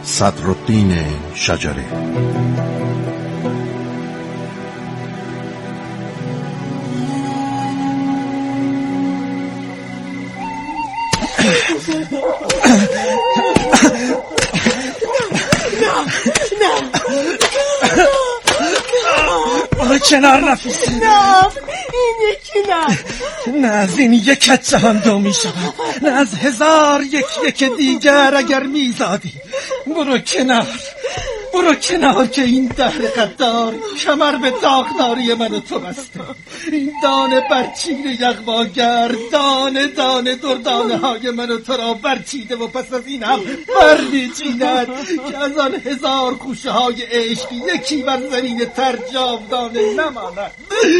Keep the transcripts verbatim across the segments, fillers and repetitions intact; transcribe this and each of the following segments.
صدرالدین شجره. برو کنار نفیسه. نه این یکی نه. نه از این یکت جهان دو می شود، نه از هزار یک یک دیگر اگر می زادی. برو کنار، برو کنار که این دهر قدار کمر به داغداری من و تو بسته. این دانه برچین یغماگر دانه دانه دردانه های من و تو را برچیده و پس از این هم برمیچیند که از آن هزار خوشه های عشق یکی بر زمین تر جاودانه نماند.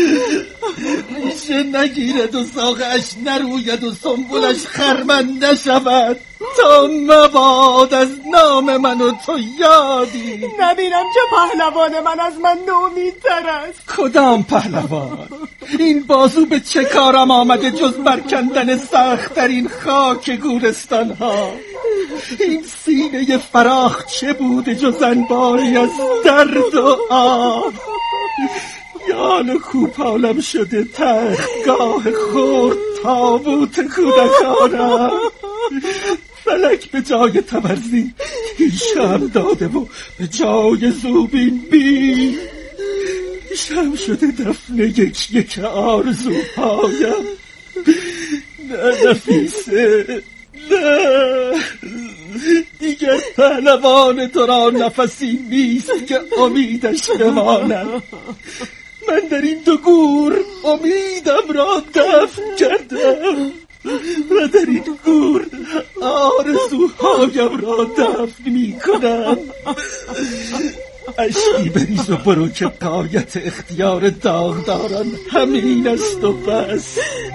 ریشه نگیرد و ساقش نروید و سنبولش خرمن نشود تا مباد از نام من و تو یادی. نبینم که پهلوان من از من نومیدتر است. کدام پهلوان؟ این بازو به چه کارم آمده جز برکندن سخت در این خاک گورستان ها؟ این سینه فراخ چه بوده جز انباری از درد و آب؟ یال کوپالم شده تختگاه خورد تابوت کودکانم. فلک به جای تبرزی شم داده و به جای زوبین بی شم شده دفن یک یک آرزوهایم. نه نفیسه، نه دیگر پهلوان تو را نفسی نیست که امیدش بماند. من در این دو گور امیدم را دفن کردم و در این گور آرزوهایم را دفن می کنم. اشکی بریز و برو که غایت اختیار داغداران همین است و بس.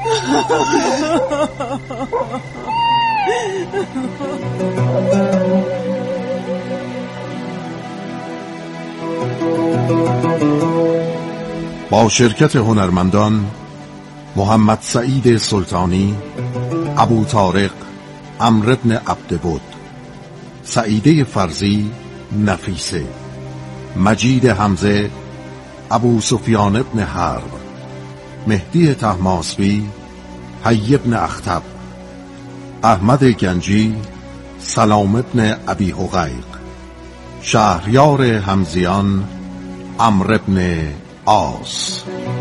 با شرکت هنرمندان محمد سعید سلطانی، ابو طارق، عمرو بن عبدبد، سعیده فرزی، نفیسه، مجید حمزه، ابو سفیان بن حرب، مهدی طهماسبی، حی بن اخطب، احمد گنجی، سلام بن ابی حقیق، شهریار همزیان، عمرو بن عاص.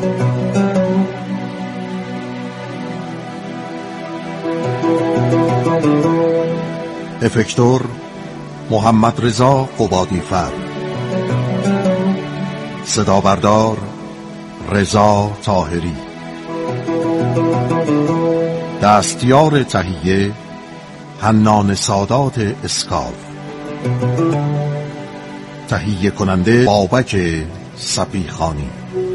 افکتور محمد رضا قبادیفر، صدا بردار رضا طاهری، دستیار تهیه حنان سادات اسکاف، تهیه کننده بابک صبیخانی.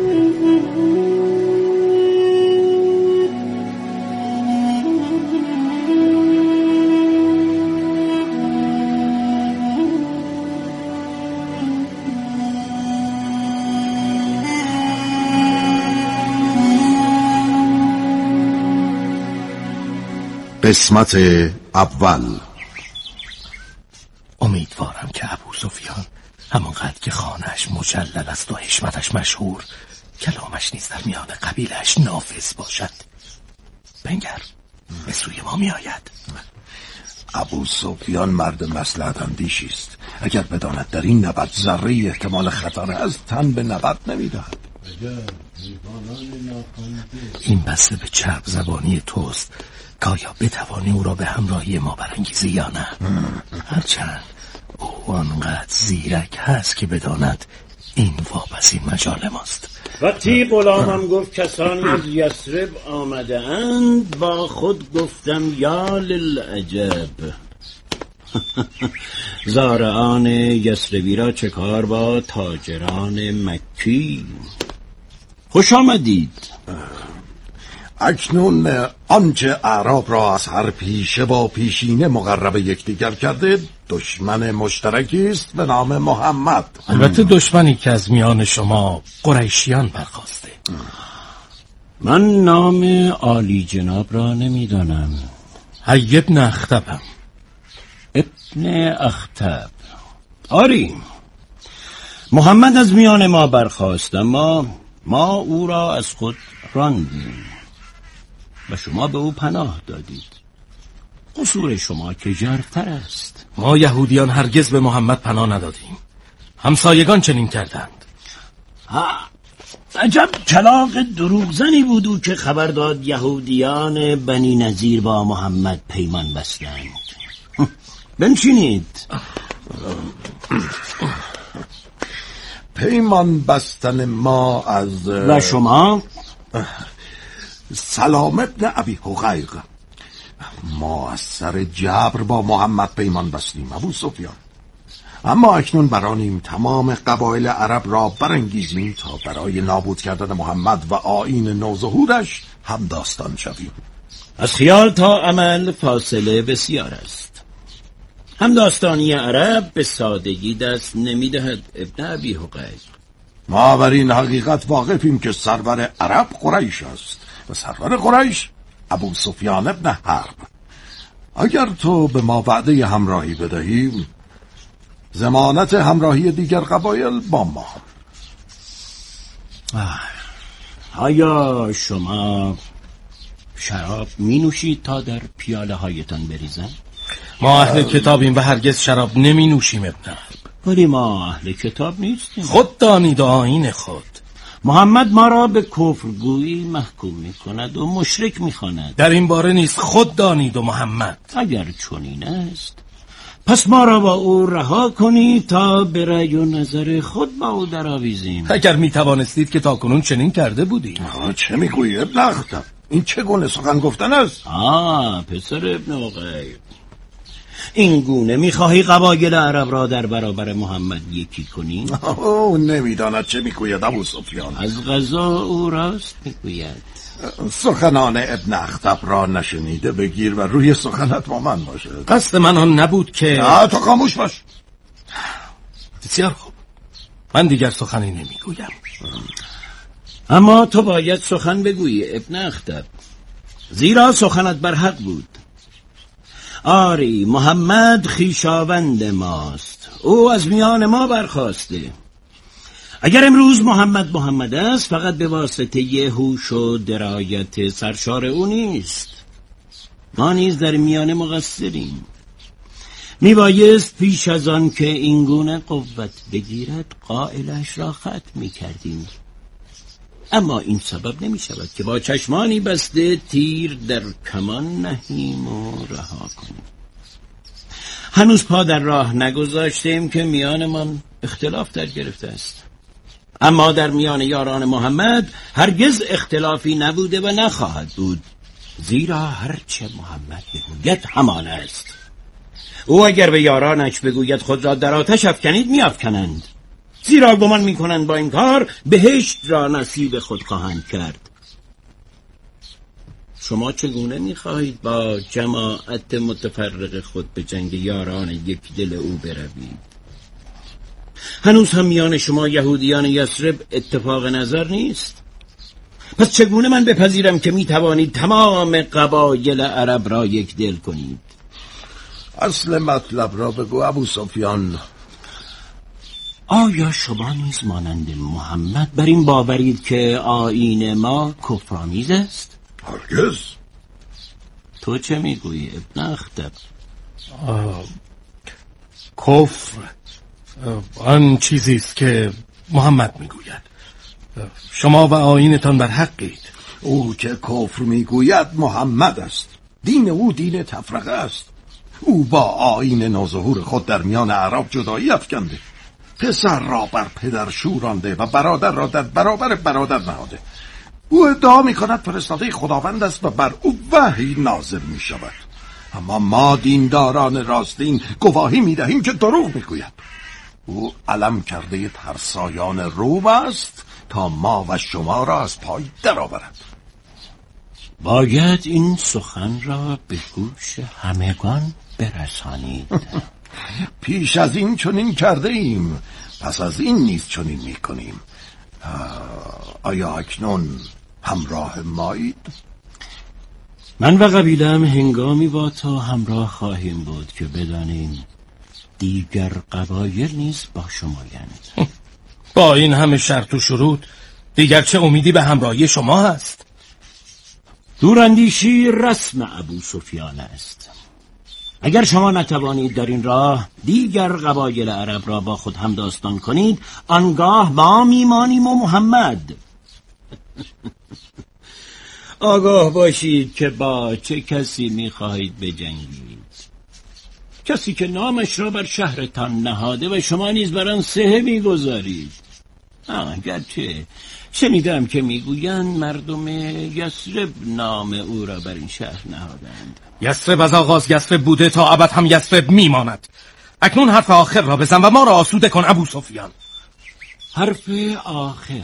قسمت اول. امیدوارم که ابو سفیان همانقدر که خانه‌اش مجلل است و حشمتش مشهور، کلامش نیز در میان قبیله‌اش نافذ باشد. بنگر به سوی ما می آید. ابو سفیان مرد مصلحت اندیشی است. اگر بداند در این نبرد ذره احتمال خطر از تن به نبرد نمی‌دهد. این بسته به چرب زبانی توست که آیا بتوانی او را به همراهی ما برانگیزی یا نه؟ هرچند او آنقدر زیرک هست که بداند این واپسی مجال ماست. وقتی غلامم گفت کسانی از یثرب آمده اند، با خود گفتم یا للعجب. زارعان یثربی را چه کار با تاجران مکی؟ خوش آمدید. اکنون آنچه اعراب را از هر پیشه با پیشینه مقرب یکدیگر کرده دشمن مشترکی است به نام محمد. البته دشمنی که از میان شما قریشیان برخاسته. من نام عالی جناب را نمیدانم. حی ابن اخطبم. ابن اخطب. آری، محمد از میان ما برخاست، اما ما او را از خود راندیم و شما به او پناه دادید. قصور شما که ژرفتر است. ما یهودیان هرگز به محمد پناه ندادیم. همسایگان چنین کردند. عجب کلاغ دروغزنی بود او که خبر داد یهودیان بنی نظیر با محمد پیمان بستند. بنشینید. پیمان بستن ما از و شما؟ سلام ابن ابی حقیق. ما از سر جبر با محمد پیمان بستیم ابو سفیان، اما اکنون برانیم تمام قبایل عرب را برانگیزیم تا برای نابود کردن محمد و آیین نوظهورش هم داستان شویم. از خیال تا عمل فاصله بسیار است. هم داستانی عرب به سادگی دست نمیدهد ابن ابی حقیق. ما بر این حقیقت واقفیم که سرور عرب قریش است و سرور قریش ابو سفیان ابن حرب. اگر تو به ما وعده همراهی بدهیم، ضمانت همراهی دیگر قبایل با ما. آیا شما شراب می نوشید تا در پیاله هایتان بریزن؟ ما اهل کتابیم و هرگز شراب نمی نوشیم ابن. ولی ما اهل کتاب نیستیم. خود دانید آیین خود. محمد ما را به کفرگویی محکوم می کند و مشرک می خواند. در این باره نیست، خود دانید و محمد. اگر چنین است پس ما را با او رها کنید تا به رأی و نظر خود با او درآویزیم. اگر می توانستید که تاکنون چنین کرده بودید. چه میگویی ابن اختر؟ این چه گونه سخن گفتن است؟ آه پسر ابن عقیل، این گونه میخواهی قبایل عرب را در برابر محمد یکی کنی؟ او نمیداند چه میگوید ابو سفیان. از قضا او راست میگوید. سخنان ابن اخطب را نشنیده بگیر و روی سخنت با من باشه. قصد من آن نبود که... نه تو خاموش باش. بسیار خوب، من دیگر سخنی نمیگویم. اما تو باید سخن بگویی ابن اخطب، زیرا سخنت بر حق بود. آری، محمد خویشاوند ماست، او از میان ما برخاسته. اگر امروز محمد محمد است فقط به واسطه یه هوش و درایت سرشار او نیست. ما نیز در میان مقصریم. میبایست پیش از آن که این گونه قوت بگیرد قائلش را ختم میکردیم، اما این سبب نمی شود که با چشمانی بسته تیر در کمان نهیم و رها کنیم. هنوز پا در راه نگذاشتیم که میانمان اختلاف در گرفته است، اما در میان یاران محمد هرگز اختلافی نبوده و نخواهد بود، زیرا هرچه محمد بگوید همان است. او اگر به یارانش بگوید خود را در آتش افکنید میافکنند، زیرا گمان میکنند با این کار بهشت را نصیب خود خواهند کرد. شما چگونه میخواهید با جماعت متفرق خود به جنگ یاران یک دل او بروید؟ هنوز هم میان شما یهودیان یثرب اتفاق نظر نیست. پس چگونه من بپذیرم که میتوانید تمام قبایل عرب را یک دل کنید؟ اصل مطلب را بگو ابو سفیان. آیا شما نیز مانند محمد بر این باورید که آیین ما کفرآمیز است؟ هرگز. تو چه میگویی ابن اخطب؟ کفر آن چیزی است که محمد میگوید. شما و آیینتان بر حقید. او که کفر میگوید محمد است. دین او دین تفرقه است. او با آیین نوظهور خود در میان عرب جدایی افکنده، پسر را بر پدر شورانده و برادر را در برابر برادر نهاده. او ادعا می کند فرستاده خداوند است و بر او وحی نازل می شود، اما ما دینداران راستین گواهی می دهیم که دروغ می گوید. او علم کرده ترسایان روم است تا ما و شما را از پای در آورد. باید این سخن را به گوش همگان برسانید. پیش از این چنین کرده ایم، پس از این نیز چنین می کنیم. آیا اکنون همراه مایید؟ من و قبیله‌ام هنگامی با تو همراه خواهیم بود که بدانیم دیگر قبایل نیز با شمایند. با این همه شرط و شروط دیگر چه امیدی به همراهی شما هست؟ دوراندیشی رسم ابو سفیان است. اگر شما نتوانید در این راه دیگر قبایل عرب را با خود همداستان کنید، آنگاه ما میمانیم و محمد. آگاه باشید که با چه کسی میخواهید بجنگید. کسی که نامش را بر شهرتان نهاده و شما نیز بر آن سهه میگذارید. گرچه شنیدم که میگویند مردم یثرب نام او را بر این شهر نهادند. یثرب از آغاز یثرب بوده، تا ابد هم یثرب میماند. اکنون حرف آخر را بزن و ما را آسوده کن ابو سفیان. حرف آخر؟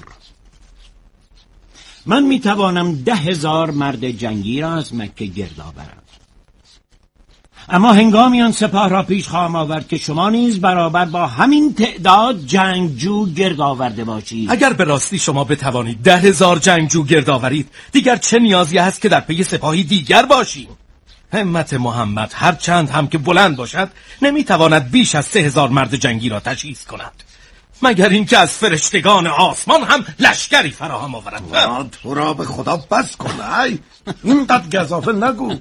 من میتوانم ده هزار مرد جنگی را از مکه گرد آورم، اما هنگامی آن سپاه را پیش خواهم آورد که شما نیز برابر با همین تعداد جنگجو گرد آورده باشید. اگر به راستی شما بتوانید ده هزار جنگجو گرد آورید، دیگر چه نیازی هست که در پی سپاهی دیگر باشیم؟ همت محمد هر چند هم که بلند باشد نمیتواند بیش از سه هزار مرد جنگی را تجهیز کند، مگر اینکه از فرشتگان آسمان هم لشکری فراهم آورد. تو را به خدا بس کن، ای اینقدر گزافه نگو.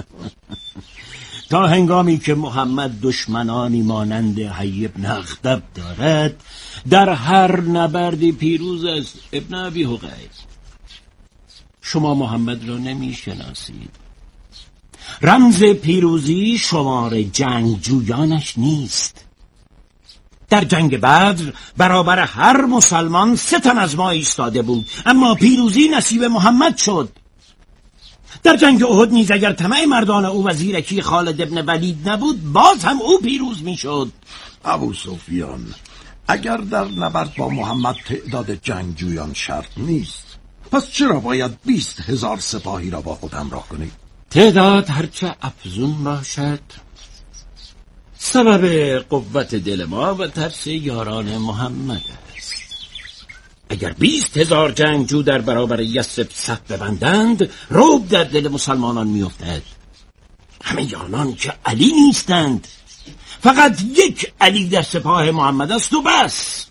تا هنگامی که محمد دشمنانی مانند حی ابن اخطب دارد، در هر نبردی پیروز است. ابن ابی حقیق، شما محمد را نمی شناسید. رمز پیروزی شمار جنگجویانش نیست. در جنگ بدر برابر هر مسلمان سه تن از ما ایستاده بود، اما پیروزی نصیب محمد شد. در جنگ احد نیز اگر طمع مردان او و زیرکی خالد ابن ولید نبود، باز هم او پیروز میشد. ابو سفیان، اگر در نبرد با محمد تعداد جنگجویان شرط نیست، پس چرا باید بیست هزار سپاهی را با خود همراه کنید؟ تعداد هرچه افزون باشد سبب قوت دل ما و ترس یاران محمد است. اگر بیست هزار جنگجو در برابر یثرب صف ببندند، رعب در دل مسلمانان میافتد. همه آنان که علی نیستند، فقط یک علی در سپاه محمد است و بس.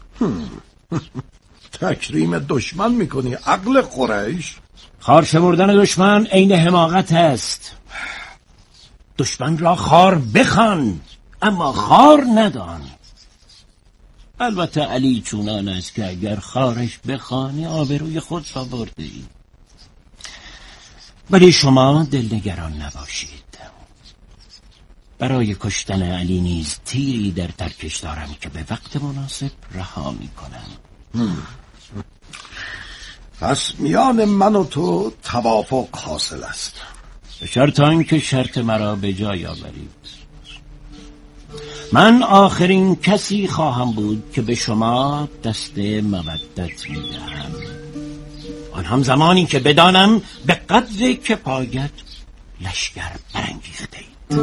تکریم دشمن میکنی عقل قریش؟ خار شمردن دشمن عین حماقت است. دشمن را خار بخوان، اما خار ندان. البته علی چونان است که اگر خارش بخوانی آبروی خود را برده ای. ولی شما دلنگران نباشید. برای کشتن علی نیز تیری در ترکش دارم که به وقت مناسب رها می کنم. پس میان من و تو توافق حاصل است، به شرط آنکه شرط مرا به جای آورید. من آخرین کسی خواهم بود که به شما دست مودت میدهم، آن هم زمانی که بدانم به قدر کفایت لشکر برانگیخته اید.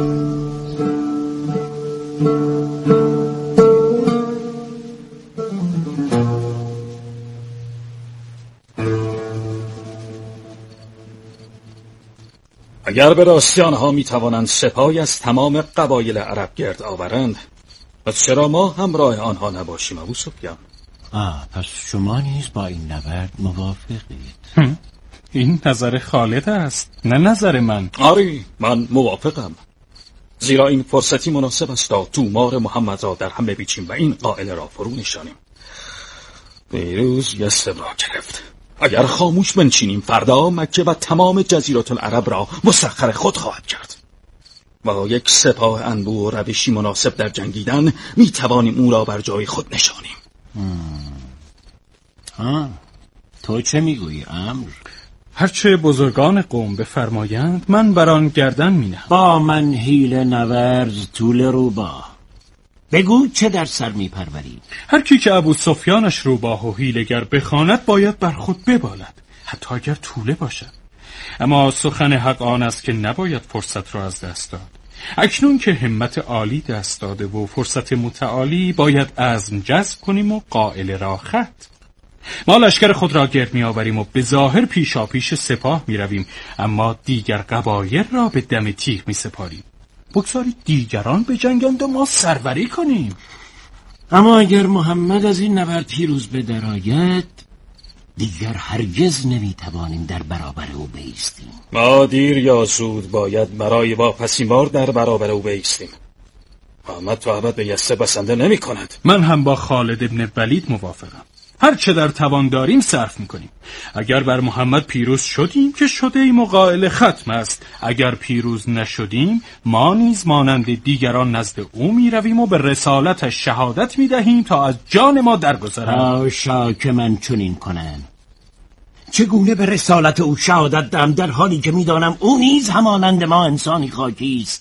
اگر به راستی آنها می توانند سپاهی از تمام قبایل عرب گرد آورند، پس چرا ما همراه آنها نباشیم ابو سفیان؟ آه پس شما نیز با این نبرد موافقید؟ این نظر خالد است، نه نظر من. آری، من موافقم، زیرا این فرصتی مناسب است تا تومار محمد را در هم بپیچیم و این قائل را فرو نشانیم. دیروز یثرب را گرفت، اگر خاموش بنشینیم فردا مکه و تمام جزیره العرب را مسخر خود خواهد کرد. با یک سپاه انبوه و روشی مناسب در جنگیدن می توانیم او را بر جای خود نشانیم. ها تو چه میگویی امر؟ هرچه بزرگان قوم بفرمایند من بر آن گردن مینهم. با من حیله نورز طول روباه، بگو چه در سر میپروری؟ هر کی که ابو سفیانش روباه و حیله‌گر بخواند باید بر خود ببالد، حتی اگر طوله باشد. اما سخن حق آن است که نباید فرصت را از دست داد. اکنون که همت عالی دست داده و فرصت متعالی، باید عزم جزم کنیم و قائل را خط. ما لشکر خود را گرد می آوریم و به ظاهر پیشا پیش سپاه می رویم، اما دیگر قبایل را به دم تیغ می سپاریم. بگذارید دیگران بجنگند و ما سروری کنیم. اما اگر محمد از این نبرد پیروز به درآید، دیگر هرگز نمیتوانیم در برابر او بایستیم. ما دیر یا زود باید برای واپسین بار در برابر او بایستیم. محمد تا ابد به یثرب بسنده نمی کند. من هم با خالد ابن ولید موافقم. هر چه در توان داریم صرف میکنیم. اگر بر محمد پیروز شدیم که شده ایم و قائل ختم است. اگر پیروز نشدیم ما نیز مانند دیگران نزد او میرویم و به رسالتش شهادت میدهیم تا از جان ما درگذرد. حاشا که من چنین کنم. چگونه به رسالت او شهادت دهم در حالی که میدانم او نیز همانند ما انسانی خاکی است؟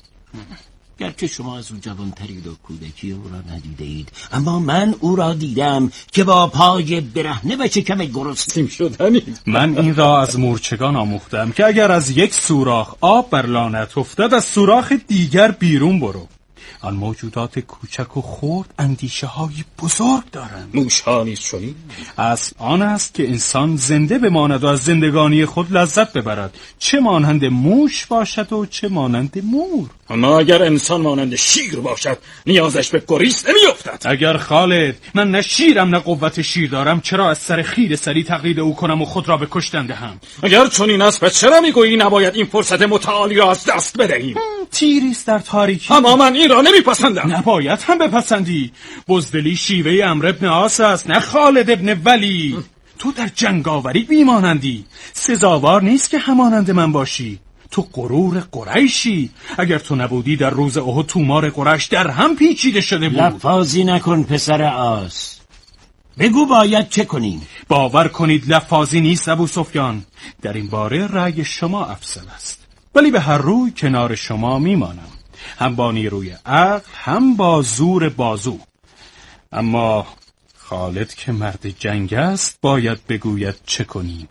گرچه شما از او جوانترید و کودکی او را ندیده اید، اما من او را دیدم که با پای برهنه و شکم گرسنه شدنی. من این را از مورچگان آموختم که اگر از یک سوراخ آب بر لانت افتد، از سوراخ دیگر بیرون برو. آن موجودات کوچک و خرد اندیشه های بزرگ دارند. موش ها نیز چنین؟ اصل آن است که انسان زنده بماند و از زندگانی خود لذت ببرد، چه مانند موش باشد و چه مانند مور. اما اگر انسان مانند شیر باشد، نیازش به گریز نمیافتد. اگر خالد من نه شیرم نه قوت شیر دارم، چرا از سر خیر سری تقلید او کنم و خود را به کشتن دهم؟ اگر چنین است، پس چرا میگویی نباید این فرصت متعالی را از دست بدهیم؟ تیریست در تاریکی. اما من این را نمیپسندم. نباید هم بپسندی. بزدلی شیوه عمرو ابن عاص است، نه خالد ابن ولید. تو در جنگاوری بیمانندی. سزاوار نیست که همانند من باشی. تو غرور قریشی. اگر تو نبودی در روز احد تومار قریش در هم پیچیده شده بود. لفاظی نکن پسر عاص. بگو باید چه کنیم؟ باور کنید لفاظی نیست ابو سفیان. در این باره رأی شما افضل است، ولی به هر روی کنار شما میمانم، هم با نیروی عقل هم با زور بازو. اما خالد که مرد جنگ است باید بگوید چه کنیم.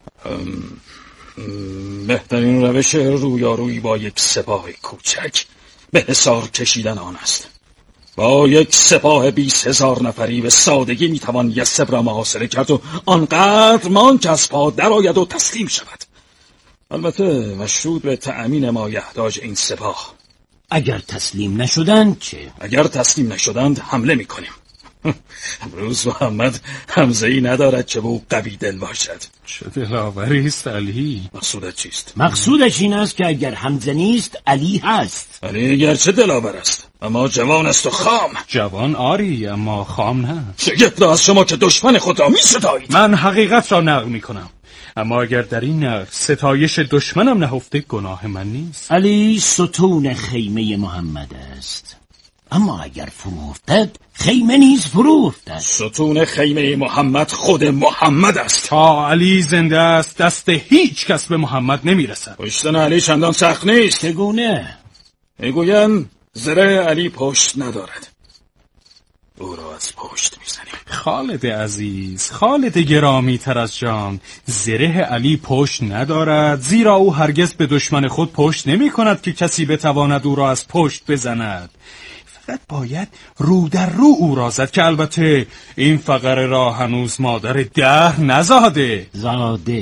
بهترین روش رویارویی با یک سپاه کوچک به حصار کشیدن آن است. با یک سپاه بیست هزار نفری به سادگی میتوان یثرب را محاصره کرد و آنقدر ماند که از پا درآید و تسلیم شود. البته مشروط به تأمین مایحتاج این سپاه. اگر تسلیم نشدند چه؟ اگر تسلیم نشدند حمله میکنیم. امروز محمد حمزه‌ای ندارد چه به او قوی دل باشد. چه دلاوری است علی. مقصودت چیست؟ مقصودش این است که اگر حمزه نیست علی هست. علی گرچه دلاور است اما جوان است و خام. جوان آری اما خام نه. شگفت از شما که دشمن خود را می‌ستایید. من حقیقت را نقل میکنم، اما اگر در این نقل ستایش دشمنم نهفته گناه من نیست. علی ستون خیمه محمد است، اما اگر فرو افتد خیمه نیز فرو افتد. ستون خیمه محمد خود محمد است. تا علی زنده است دست هیچ کس به محمد نمیرسد. کشتن علی چندان سخت نیست. چگونه؟ میگویم زره علی پشت ندارد، او را از پشت میزنیم. خالد عزیز، خالد گرامی تر از جان، زره علی پشت ندارد، زیرا او هرگز به دشمن خود پشت نمی کند که کسی بتواند او را از پشت بزند. فقط باید رو در رو او را زد، که البته این فقره را هنوز مادر دهر نزاده. زاده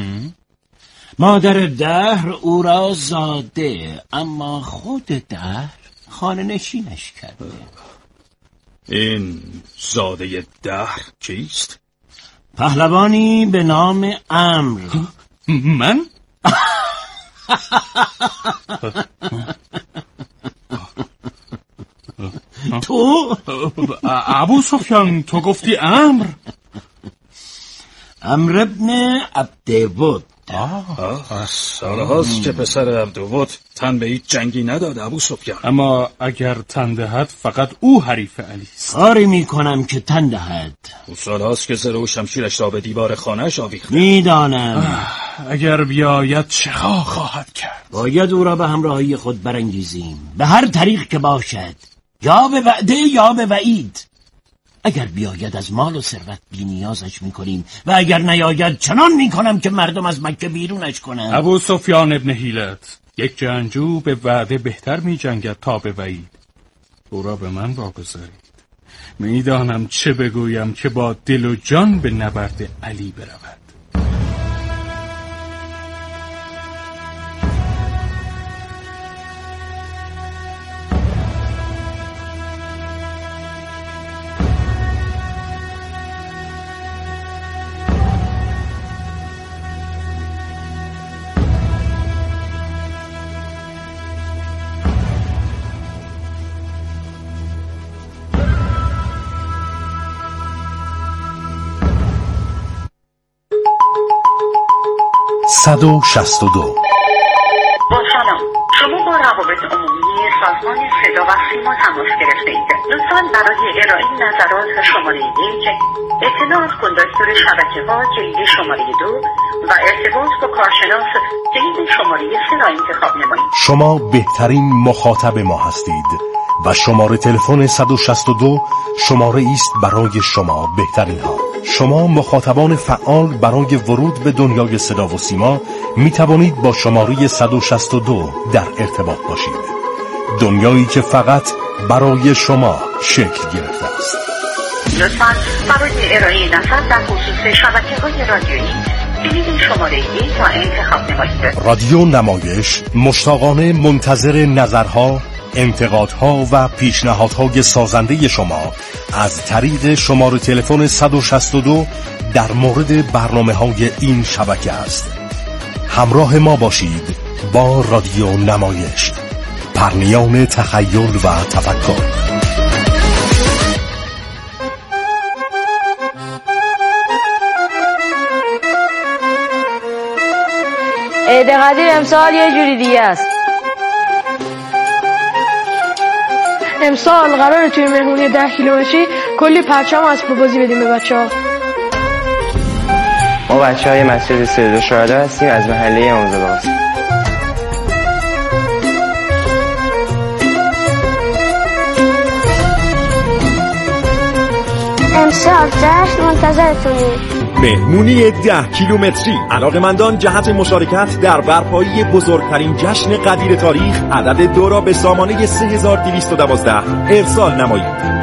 مادر دهر او را زاده، اما خود دهر خانه نشینش کرده. این زاده دهر کیست؟ پهلوانی به نام عمرو. من؟ تو؟ ابو سفیان تو گفتی عمرو؟ عمرو ابن عبدود. سالهاست که پسر عبدود تن به هیچ جنگی نداد ابو سفیان. اما اگر تن دهد فقط او حریف علی است. کاری میکنم که تن دهد. او سالهاست که زره و شمشیرش را به دیوار خانه‌اش آویخته. میدانم. اگر بیاید چه خواهد کرد؟ باید او را به همراهی خود برانگیزیم، به هر طریق که باشد، یا به وعده یا به وعید. اگر بیاید از مال و ثروت بی نیازش میکنیم و اگر نیاید چنان میکنم که مردم از مکه بیرونش کنند. ابو سفیان ابن حیلت، یک جنگجو به وعده بهتر می جنگد تا به وعید. او را به من واگذارید. میدانم چه بگویم که با دل و جان به نبرد علی برود. صد و شصت و دو. با سلام، شما با روابط عمومی سازمان صدا و سیما تماس گرفته اید. لطفاً برای ارائه نظرات شماره یک، اطلاعات کندکتور شبکه ها جلد شماره دو و ارتباط با کارشناس جلد شماره سه را انتخاب نمایید. شما بهترین مخاطب ما هستید و شماره تلفن صد و شصت و دو شماره است برای شما بهترین ها. شما مخاطبان فعال برای ورود به دنیای صدا و سیما می توانید با شماره صد و شصت و دو در ارتباط باشید. دنیایی که فقط برای شما شکل گرفته است. لطفاً برای ارائه نظر در خصوص شبکه‌های رادیویی کلید شماره یک را انتخاب نمایید. رادیو نمایش مشتاقانه منتظر نظرها، انتقادها و پیشنهادهای سازنده شما از طریق شماره تلفن صد و شصت و دو در مورد برنامه‌های این شبکه است. همراه ما باشید با رادیو نمایش، پرنیان تخیل و تفکر. عید قدیر امسال یه جوری دیگه است. امسال قراره توی مهمونی ده کیلومتری کلی پرچم اسباب بازی بدیم به بچه‌ها. ما بچه‌های مسجد سید شهدا هستیم، از محله آموزگاه. امسال جشن منتظرتونیم. مهمونی ده کیلومتری، علاقه‌مندان جهت مشارکت در برپایی بزرگترین جشن قدیر تاریخ عدد دو را به سامانه سه هزار و دویست و دوازده ارسال نمایید.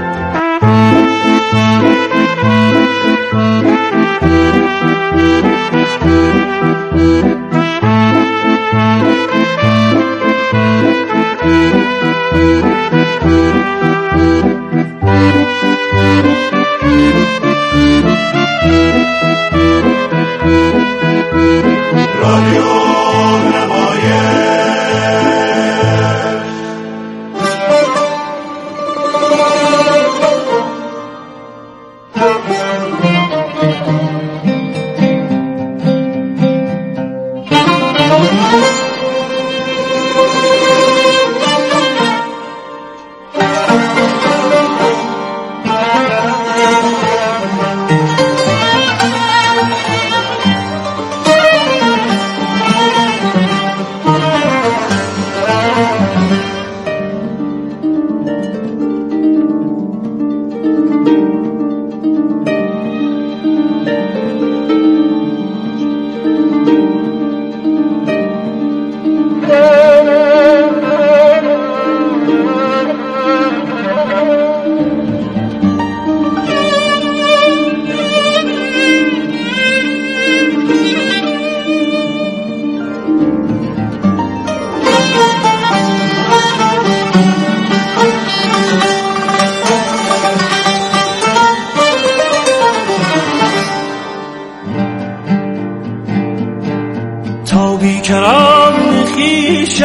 بیکران خویشم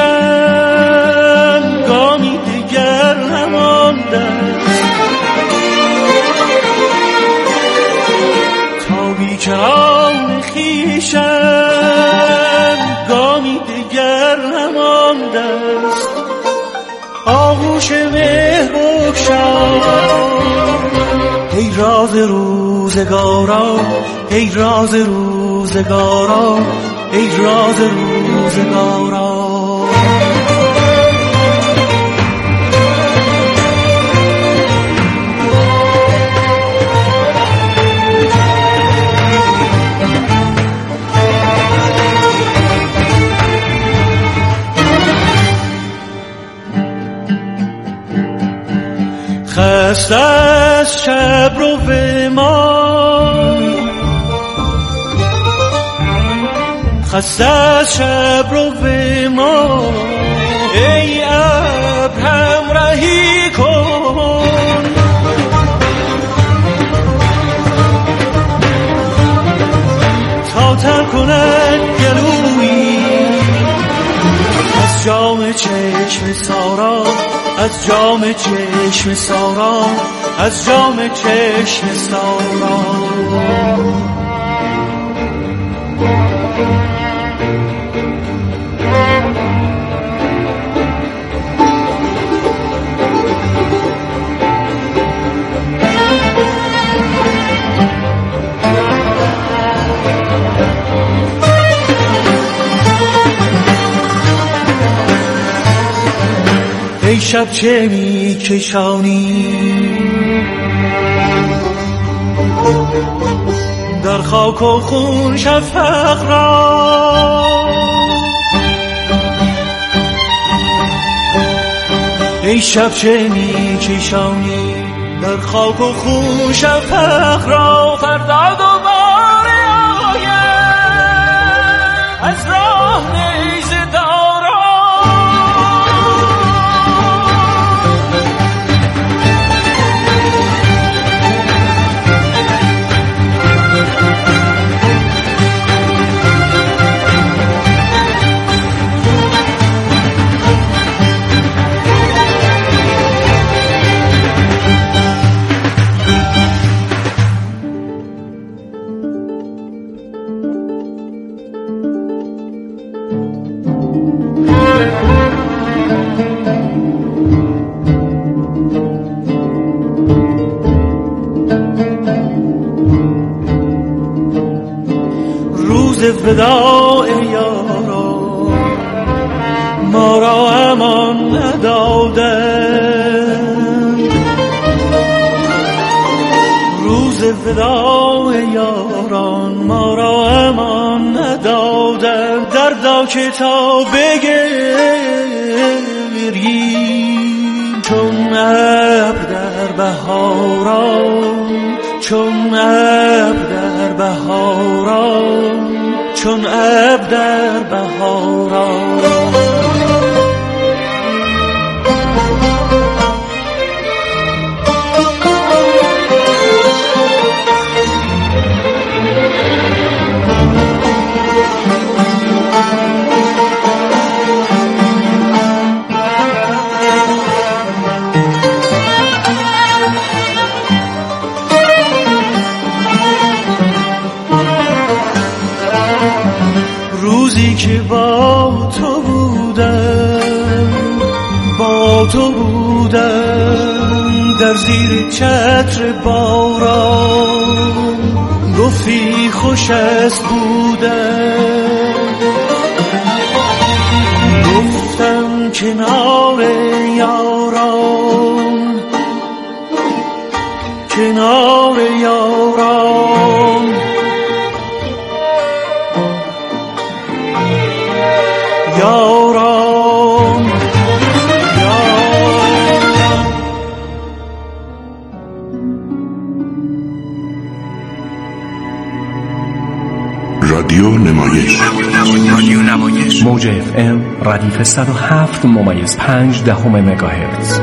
گامی دیگر نمانده، تا بیکران خویشم گامی دیگر نمانده است. آغوش مهر بگشای ای راز روزگاران، ای راز روزگاران، ای راز روزگاران. خسته از شب رو به ما، خسته از شب رو به ما، ای ابر همراهی کن. تا تر کند گلویی از جام چشم سارا، از جام چشم سارا، از جام چشم سارا. شب چه می کشانی در خاک و خون شفق را، ای شب چه می کشانی در خاک و خون شفق را. فردا دوباره آید از راه نیزه دارا، وداع یارا ما را امان ندادند، روز وداع یاران ما را امان ندادند. دردا که تا بگریم چون ابر در بهاران، چون ابر در بهاران، چون ابر در بهاران. روزی که با تو بودم، با تو بودم در زیر چتر باران، گفتی خوش است بودم، گفتم کنار یاران، کنار یاران. یاران رادیو نمایش، رادیو نمایش موج اف ام ردیف صد و هفت ممیز پنج دهم مگاهرتز.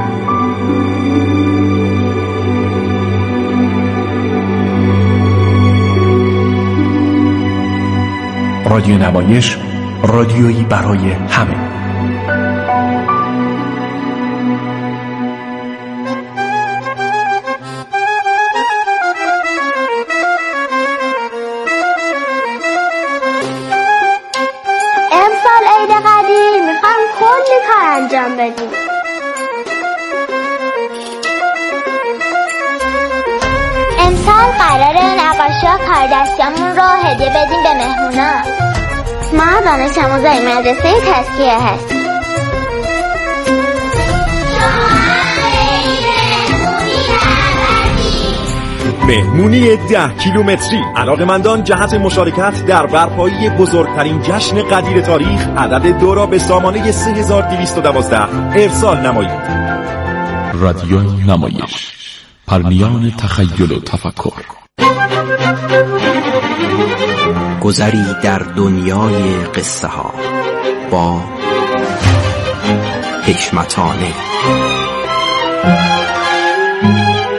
رادیو نمایش، رادیویی برای همه. امسال عید قدیر میخوام کلی کار انجام بدیم. امسال قراره نقاشی‌ها کار دستیامون رو هدیه بدیم به مهمونا. ما دانش آموزای مدرسه تزکیه هستیم. مهمونی ده کیلومتری. علاقه‌مندان جهت مشارکت در برپایی بزرگترین جشن قدیر تاریخ عدد دو را به سامانه سه هزار و دویست و دوازده ارسال نمایید. رادیو نمایش، پرمیان تخیل و تفکر. گذری در دنیای قصه ها با حشمتانه.